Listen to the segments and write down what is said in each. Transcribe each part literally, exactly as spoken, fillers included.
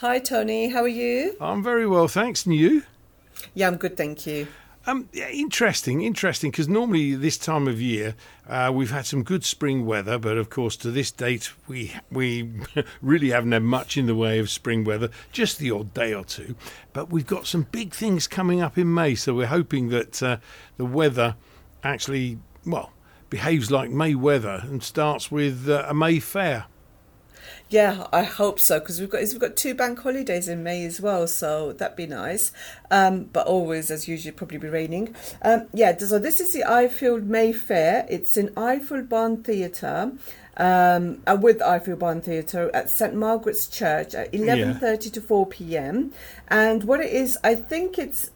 Hi Tony, how are you? I'm very well, thanks. And you? Yeah, I'm good, thank you. Um, yeah, interesting, interesting, because normally this time of year uh, we've had some good spring weather, but of course to this date we we really haven't had much in the way of spring weather, just the odd day or two. But we've got some big things coming up in May, so we're hoping that uh, the weather actually, well, behaves like May weather and starts with uh, a May fair. Yeah, I hope so, because we've got we've got two bank holidays in May as well, so that'd be nice. Um, but always, as usual, probably be raining. Um, yeah, so this is the Ifield May Fair. It's in Ifield Barn Theatre, um, uh, with Ifield Barn Theatre at Saint Margaret's Church at eleven thirty yeah. to four p.m. And what it is, I think it's.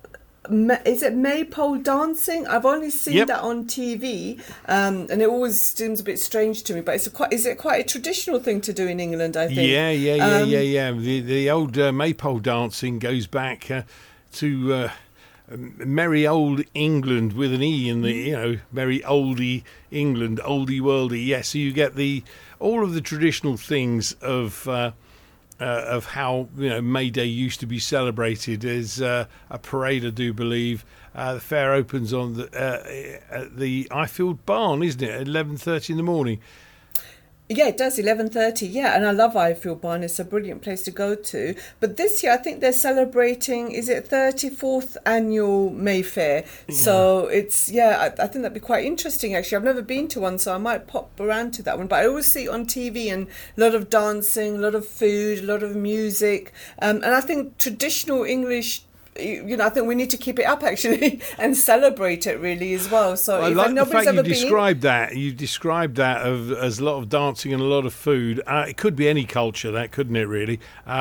Is it maypole dancing? I've only seen yep. that on T V, um, and it always seems a bit strange to me. But it's a quite is it quite a traditional thing to do in England? I think. Yeah, yeah, yeah, um, yeah, yeah. The the old uh, maypole dancing goes back uh, to uh, merry old England with an E in the you know merry oldie England, oldie worldy. Yes, yeah, so you get the all of the traditional things of. Uh, Uh, of how you know May Day used to be celebrated as uh, a parade, I do believe. Uh, the fair opens on the uh, at the Ifield Barn, isn't it? At eleven thirty in the morning. Yeah, it does, eleven thirty, yeah, and I love Ifield Barn, it's a brilliant place to go to. But this year I think they're celebrating, is it thirty-fourth annual Mayfair? Yeah. So it's, yeah, I, I think that'd be quite interesting actually. I've never been to one, so I might pop around to that one. But I always see it on T V, and a lot of dancing, a lot of food, a lot of music. Um, and I think traditional English, you know, I think we need to keep it up actually and celebrate it really as well. So well, I if like the fact you been... described that. You described that of, as a lot of dancing and a lot of food. Uh, it could be any culture, that couldn't it? Really,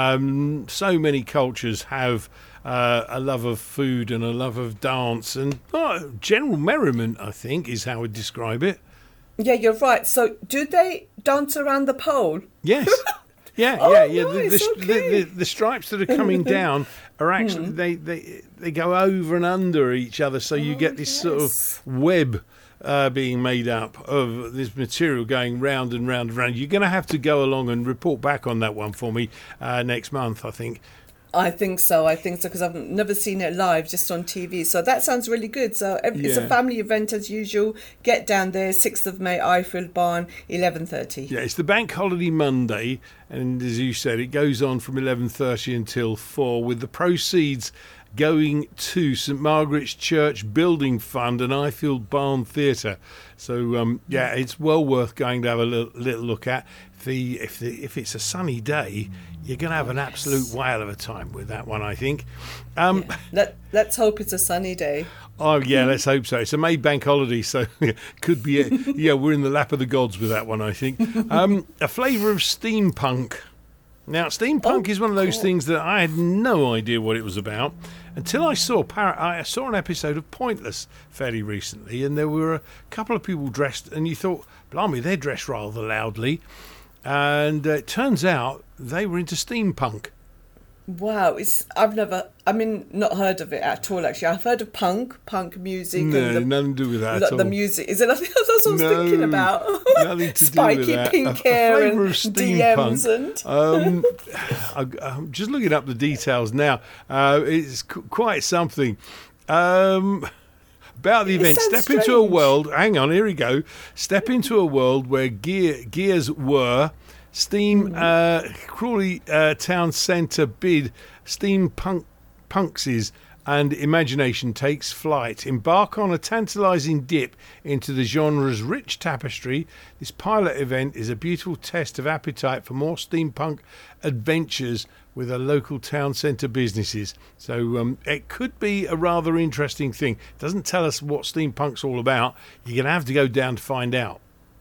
um, so many cultures have uh, a love of food and a love of dance and oh, general merriment. I think is how I would describe it. Yeah, you're right. So do they dance around the pole? Yes. Yeah, oh, yeah, yeah. Nice, the, the, okay. the, the, the stripes that are coming down are actually mm. they, they they go over and under each other, so you oh, get this yes. sort of web uh, being made up of this material going round and round and round. You're going to have to go along and report back on that one for me uh, next month, I think. I think so, I think so, because I've never seen it live, just on T V. So that sounds really good. So it's yeah. a family event as usual. Get down there, sixth of May, Ifield Barn, eleven thirty. Yeah, it's the bank holiday Monday, and as you said, it goes on from eleven thirty until four, with the proceeds going to Saint Margaret's Church Building Fund and Ifield Barn Theatre. So, um, yeah, it's well worth going to have a little, little look at. If, the, if, the, if it's a sunny day, you're going to have an absolute yes. whale of a time with that one, I think. Um, yeah. Let, let's hope it's a sunny day. Oh, yeah, let's hope so. It's a May bank holiday, so could be it. Yeah, we're in the lap of the gods with that one, I think. Um, a flavour of steampunk. Now, steampunk oh, is one of those cool. things that I had no idea what it was about until I saw par- I saw an episode of Pointless fairly recently, and there were a couple of people dressed, and you thought, blimey, they're dressed rather loudly. And uh, it turns out they were into steampunk. Wow, it's I've never, I mean, not heard of it at all, actually. I've heard of punk, punk music. No, and the, nothing to do with that the, at all. The music, is it nothing else? That's what I was no, thinking about. Nothing to Spiky do with that. pink a, hair a flavour and of steampunk. D Ms and... um, I, I'm just looking up the details now. Uh, it's qu- quite something. Um... About the event, step strange. into a world, hang on, here we go. Step into a world where gear, gears were, steam, mm. uh, Crawley uh, Town Centre bid, steampunk punkses, and imagination takes flight. Embark on a tantalising dip into the genre's rich tapestry. This pilot event is a beautiful test of appetite for more steampunk adventures with a local town centre businesses. So um, it could be a rather interesting thing. It doesn't tell us what steampunk's all about. You're going to have to go down to find out.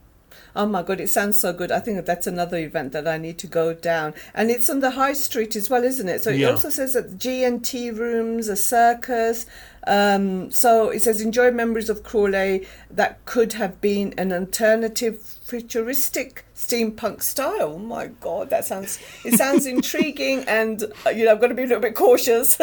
Oh my God, it sounds so good. I think that's another event that I need to go down. And it's on the high street as well, isn't it? So it yeah. also says that G and T rooms, a circus. Um, so it says enjoy memories of Crawley that could have been an alternative futuristic steampunk style. Oh my God, that sounds it sounds intriguing, and uh, you know I've got to be a little bit cautious.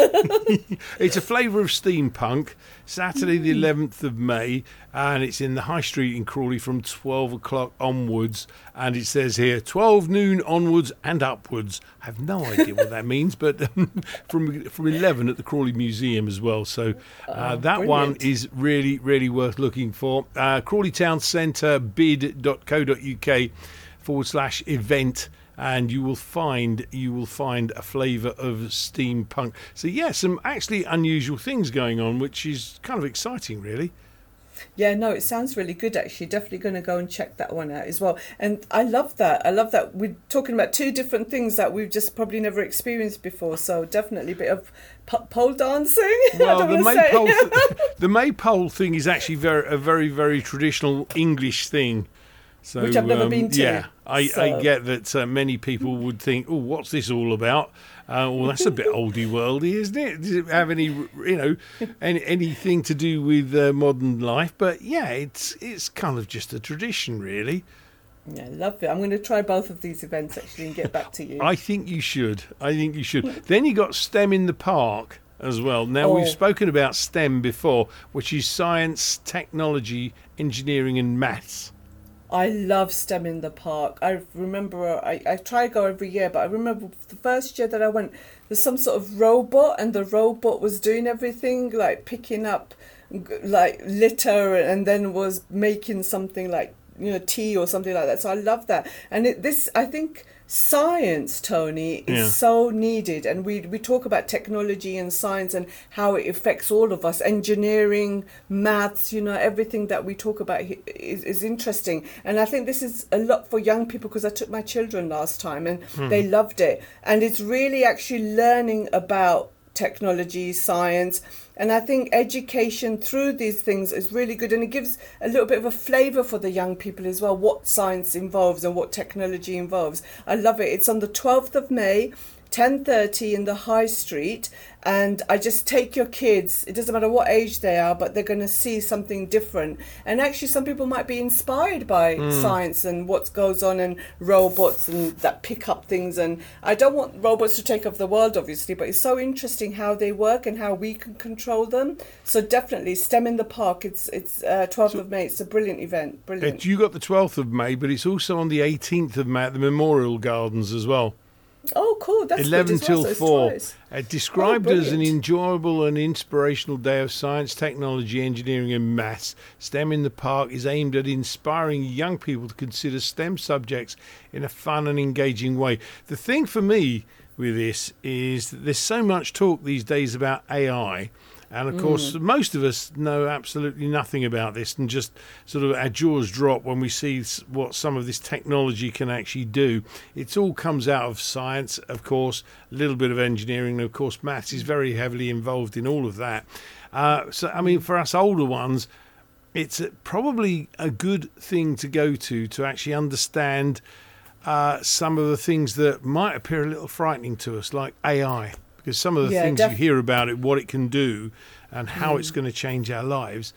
It's a flavour of steampunk. Saturday the eleventh of May, and it's in the High Street in Crawley from twelve o'clock onwards. And it says here twelve noon onwards and upwards. I have no idea what that means, but um, from from eleven at the Crawley Museum as well. So uh, Oh, that brilliant. one is really, really worth looking for. Uh, Crawley Town Centre bid dot co dot uk forward slash event. And you will find you will find a flavour of steampunk. So yeah, some actually unusual things going on, which is kind of exciting, really. Yeah, no, it sounds really good actually. Definitely going to go and check that one out as well. And I love that. I love that we're talking about two different things that we've just probably never experienced before. So definitely a bit of po- pole dancing. Well, I the don't wanna say. maypole th- the maypole thing is actually very a very very traditional English thing. So, Which I've never um, been to, Yeah, I, so- I get that uh, many people would think, oh, what's this all about? Uh, well, that's a bit oldie worldy, isn't it? Does it have any, you know, any, anything to do with uh, modern life? But yeah, it's it's kind of just a tradition, really. Yeah, love it. I'm going to try both of these events actually and get back to you. I think you should. I think you should. Then you got STEM in the Park as well. Now, Oh. we've spoken about STEM before, which is science, technology, engineering and maths. I love STEM in the Park. I remember, I, I try to go every year, but I remember the first year that I went, there's some sort of robot, and the robot was doing everything, like picking up g- like litter, and then was making something like, you know, tea or something like that. So I love that. And it, this, I think science, Tony, is Yeah. so needed. And we, we talk about technology and science and how it affects all of us. Engineering, maths, you know, everything that we talk about he- is, is interesting. And I think this is a lot for young people, because I took my children last time and they loved it. And it's really actually learning about technology, science, and I think education through these things is really good, and it gives a little bit of a flavour for the young people as well, what science involves and what technology involves. I love it. It's on the twelfth of May, ten thirty in the High Street, and I just take your kids, it doesn't matter what age they are, but they're going to see something different. And actually some people might be inspired by science and what goes on, and robots and that pick up things. And I don't want robots to take over the world, obviously, but it's so interesting how they work and how we can control them. So definitely STEM in the Park. It's it's uh, twelfth of May. It's a brilliant event. Brilliant. Uh, You got the twelfth of May, but it's also on the eighteenth of May at the Memorial Gardens as well. Oh, cool. That's eleven good as well. till So it's four. twice. Uh, described Oh, as an brilliant. enjoyable and inspirational day of science, technology, engineering and maths, STEM in the Park is aimed at inspiring young people to consider STEM subjects in a fun and engaging way. The thing for me with this is that there's so much talk these days about A I. And of course, most of us know absolutely nothing about this, and just sort of our jaws drop when we see s- what some of this technology can actually do. It all comes out of science, of course, a little bit of engineering, and of course, maths is very heavily involved in all of that. Uh, so, I mean, for us older ones, it's a- probably a good thing to go to to actually understand uh, some of the things that might appear a little frightening to us, like A I. Because some of the Yeah, things def- you hear about it, what it can do, and how it's going to change our lives,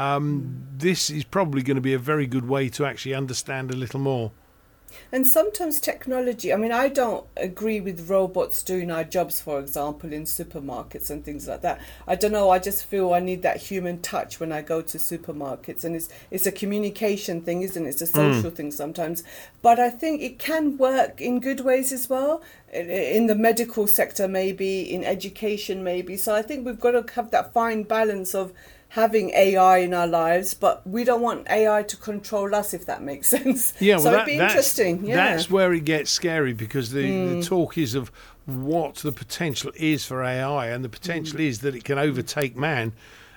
um, this is probably going to be a very good way to actually understand a little more. And sometimes technology, I mean, I don't agree with robots doing our jobs, for example, in supermarkets and things like that. I don't know, I just feel I need that human touch when I go to supermarkets. And it's it's a communication thing, isn't it? It's a social thing sometimes. But I think it can work in good ways as well. In the medical sector, maybe, in education, maybe. So I think we've got to have that fine balance of having A I in our lives, but we don't want A I to control us, if that makes sense. Yeah, well, so that, it'd be that's, interesting. Yeah. that's where it gets scary, because the, the talk is of what the potential is for A I, and the potential is that it can overtake man.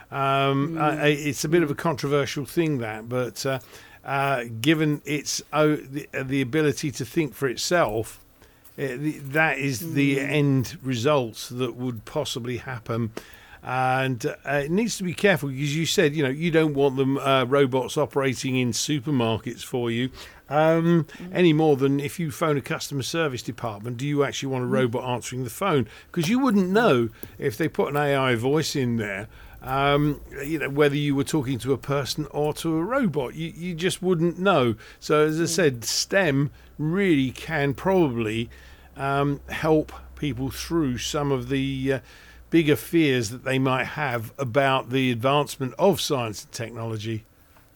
Um, uh, it's a bit of a controversial thing, that, but uh, uh, given its oh, the, the ability to think for itself, uh, the, that is the end results that would possibly happen. and uh, it needs to be careful because you said, you know, you don't want them uh, robots operating in supermarkets for you. Um, mm. Any more than if you phone a customer service department, do you actually want a robot answering the phone? Because you wouldn't know if they put an A I voice in there, um, you know, whether you were talking to a person or to a robot. You, you just wouldn't know. So as I said, STEM really can probably um, help people through some of the uh, bigger fears that they might have about the advancement of science and technology.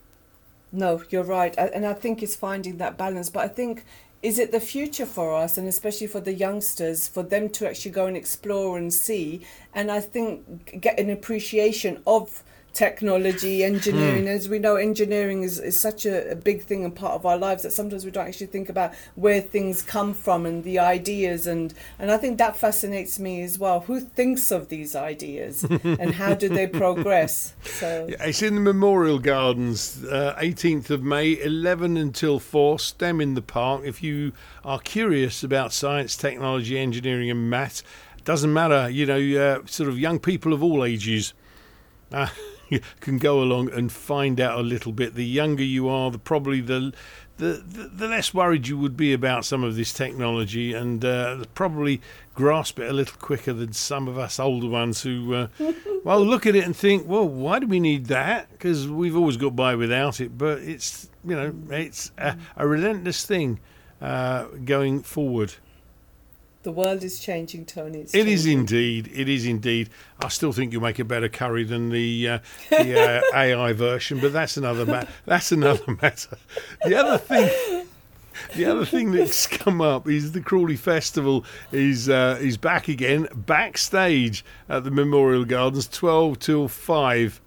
No, you're right. And I think it's finding that balance. But I think, is it the future for us, and especially for the youngsters, for them to actually go and explore and see? And I think get an appreciation of technology, engineering. Mm. As we know, engineering is, is such a, a big thing and part of our lives that sometimes we don't actually think about where things come from and the ideas. And, and I think that fascinates me as well. Who thinks of these ideas and how do they progress? So yeah, it's in the Memorial Gardens, uh, eighteenth of May, eleven until four, STEM in the Park. If you are curious about science, technology, engineering and maths, doesn't matter, you know, uh, sort of young people of all ages Uh, you can go along and find out a little bit. The younger you are, the probably the the, the, the less worried you would be about some of this technology, and uh, probably grasp it a little quicker than some of us older ones who, uh, well, look at it and think, well, why do we need that? Because we've always got by without it. But it's, you know, it's a, a relentless thing uh, going forward. The world is changing, Tony. It's it changing. is indeed. It is indeed. I still think you'll make a better curry than the, uh, the uh, A I version, but that's another ma- that's another matter. The other thing, the other thing that's come up is the Crawley Festival is uh, is back again, backstage at the Memorial Gardens, twelve till five.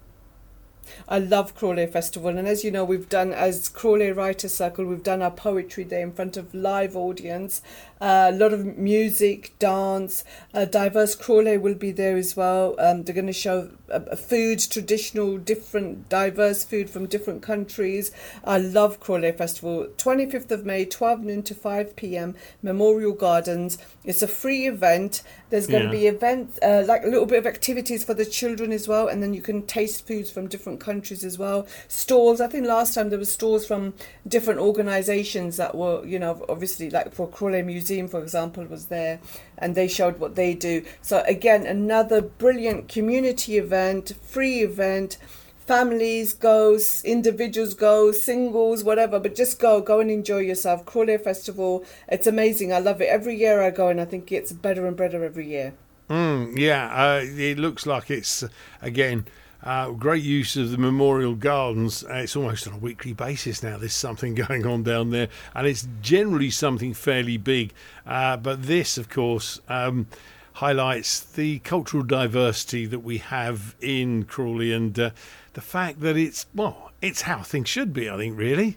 I love Crawley Festival, and as you know, we've done, as Crawley Writers Circle, we've done our poetry day in front of live audience, uh, a lot of music, dance, uh, diverse Crawley will be there as well. Um, they're going to show uh, food, traditional, different, diverse food from different countries. I love Crawley Festival. twenty-fifth of May, twelve noon to five p.m, Memorial Gardens. It's a free event. There's going yeah. to be events, uh, like a little bit of activities for the children as well, and then you can taste foods from different countries as well. Stalls, I think last time there were stalls from different organisations that were, you know, obviously like for Crawley Museum, for example, was there, and they showed what they do. So again, another brilliant community event, free event. Families go, individuals go, singles, whatever, but just go, go and enjoy yourself. Crawley Festival, it's amazing. I love it. Every year I go, and I think it gets better and better every year. Mm, yeah, uh, it looks like it's, uh, again, uh, great use of the Memorial Gardens. Uh, it's almost on a weekly basis now. There's something going on down there, and it's generally something fairly big. Uh, but this, of course, um, highlights the cultural diversity that we have in Crawley, and uh, the fact that it's, well, it's how things should be, I think, really.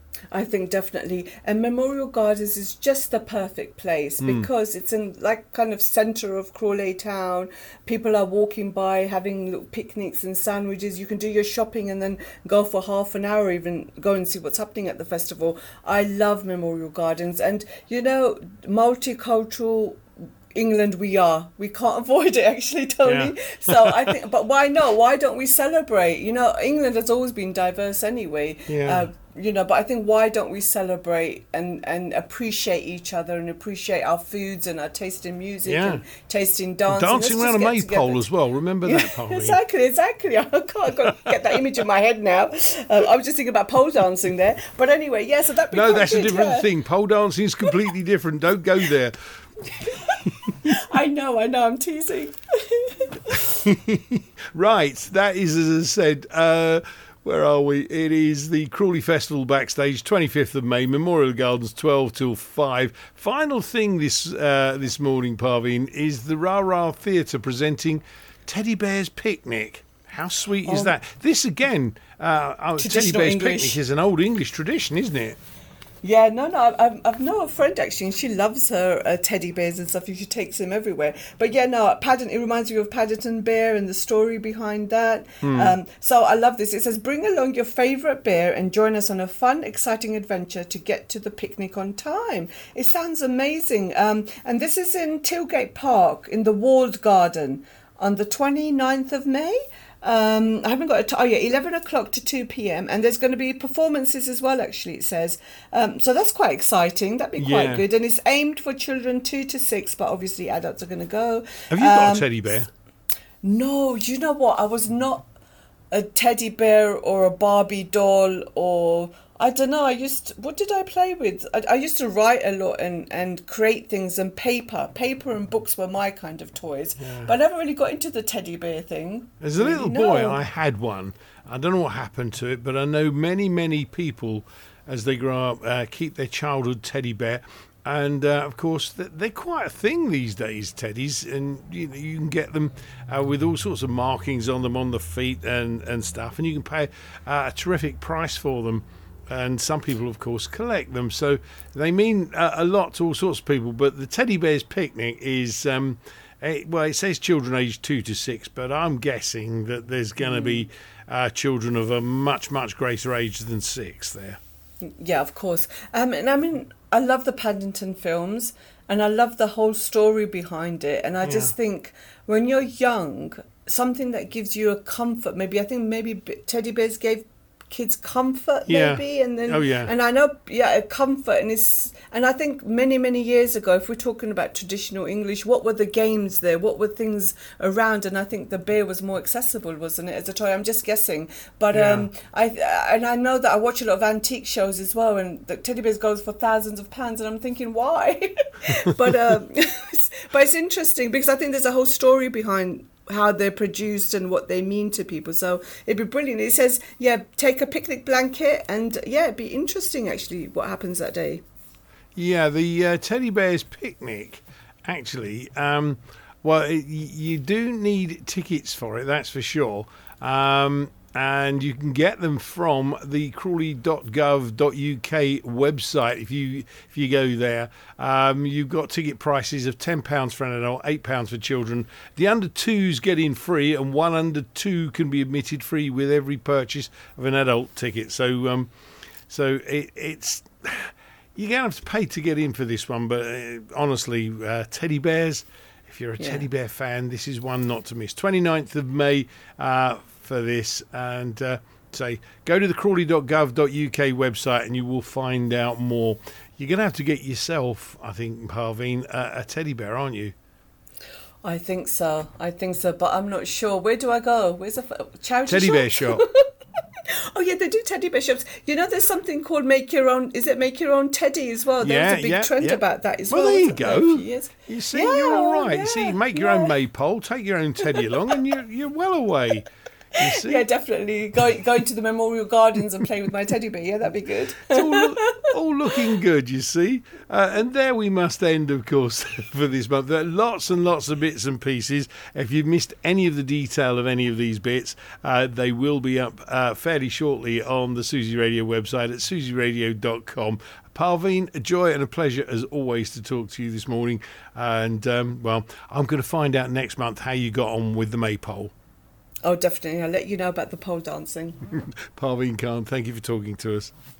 I think definitely. And Memorial Gardens is just the perfect place mm. because it's in like kind of centre of Crawley town. People are walking by, having little picnics and sandwiches. You can do your shopping and then go for half an hour, even go and see what's happening at the festival. I love Memorial Gardens. And, you know, multicultural England we are. We can't avoid it, actually, Tony. Yeah. So I think, but why not? Why don't we celebrate? You know, England has always been diverse anyway. Yeah. Uh, you know, but I think why don't we celebrate and, and appreciate each other and appreciate our foods and our taste in music yeah. and taste in dance. Dancing around a maypole as well. Remember yeah, that, Polly? Exactly, exactly. I can't, I can't get that image in my head now. Um, I was just thinking about pole dancing there. But anyway, yeah, so that'd be No, that's good, a different yeah. thing. Pole dancing is completely different. Don't go there. I know, I know, I'm teasing. Right, that is, as I said, uh, where are we? It is the Crawley Festival backstage, twenty-fifth of May, Memorial Gardens, twelve till five. Final thing this uh, this morning, Parveen, is the Ra Ra Theatre presenting Teddy Bear's Picnic. How sweet is oh. that? This, again, uh, Teddy Bear's English. Picnic is an old English tradition, isn't it? Yeah, no, no, I've, I've know a friend actually, and she loves her uh, teddy bears and stuff. She takes them everywhere. But yeah, no, Paddington, it reminds me of Paddington Bear and the story behind that. Hmm. Um, so I love this. It says, bring along your favourite bear and join us on a fun, exciting adventure to get to the picnic on time. It sounds amazing. Um, and this is in Tilgate Park in the Walled Garden. on the twenty-ninth of May. Um, I haven't got a t- oh yeah, eleven o'clock to two p.m. and there's going to be performances as well, actually, it says. Um, so that's quite exciting. That'd be quite Yeah. good. And it's aimed for children two to six, but obviously adults are going to go. Have you got Um, a teddy bear? No, you know what? I was not a teddy bear or a Barbie doll or I don't know. I used what did I play with? I, I used to write a lot and, and create things and paper. Paper and books were my kind of toys. Yeah. But I never really got into the teddy bear thing. As a Really, little boy, no. I had one. I don't know what happened to it, but I know many, many people, as they grow up, uh, keep their childhood teddy bear. And, uh, of course, th- they're quite a thing these days, teddies. And you know, you can get them uh, with all sorts of markings on them on the feet and, and stuff. And you can pay uh, a terrific price for them. And some people, of course, collect them. So they mean uh, a lot to all sorts of people. But the Teddy Bears Picnic is, um, it, well, it says children aged two to six, but I'm guessing that there's going to be uh, children of a much, much greater age than six there. Yeah, of course. Um, and I mean, I love the Paddington films and I love the whole story behind it. And I Yeah. just think when you're young, something that gives you a comfort, maybe I think maybe b- teddy bears gave kids comfort Yeah. maybe and then Oh, yeah. and I know yeah a comfort and it's and I think many many years ago, if we're talking about traditional English, what were the games there, what were things around, and I think the bear was more accessible, wasn't it, as a toy? I'm just guessing, but Yeah. um I and I know that I watch a lot of antique shows as well, and the teddy bears goes for thousands of pounds, and I'm thinking why. but um but it's interesting because I think there's a whole story behind how they're produced and what they mean to people. So it'd be brilliant. It says, yeah, take a picnic blanket and yeah, it'd be interesting actually what happens that day. Yeah, the uh, Teddy Bears Picnic, actually, um, well, it, y- you do need tickets for it, that's for sure. Um, and you can get them from the crawley dot gov dot U K website. If you if you go there, um, you've got ticket prices of ten pounds for an adult, eight pounds for children. The under twos get in free, and one under two can be admitted free with every purchase of an adult ticket. So, um, so it, it's you're going to have to pay to get in for this one. But uh, honestly, uh, teddy bears. If you're a Yeah. teddy bear fan, this is one not to miss. twenty-ninth of May uh, for this. And uh, say, go to the crawley dot gov dot U K website and you will find out more. You're going to have to get yourself, I think, Parveen, a, a teddy bear, aren't you? I think so. I think so, but I'm not sure. Where do I go? Where's a f- charity Teddy shop? bear shop. Oh yeah, they do teddy bear shops. You know, there's something called make your own. Is it make your own teddy as well? There Yeah, was a big yeah, trend yeah. about that as Well, well. there you wasn't there, a go. few years? You see, Yeah, you're all oh, right. You see, yeah, make your yeah. own maypole, take your own teddy along, and you're, you're well away. You see? Yeah, definitely. Go go to the memorial gardens and play with my teddy bear. Yeah, that'd be good. It's all, look, all looking good, you see. Uh, and there we must end, of course, for this month. There are lots and lots of bits and pieces. If you've missed any of the detail of any of these bits, uh, they will be up uh, fairly shortly on the Susie Radio website at susie radio dot com. Parveen, a joy and a pleasure, as always, to talk to you this morning. And, um, well, I'm going to find out next month how you got on with the maypole. Oh, definitely. I'll let you know about the pole dancing. Parveen Khan, thank you for talking to us.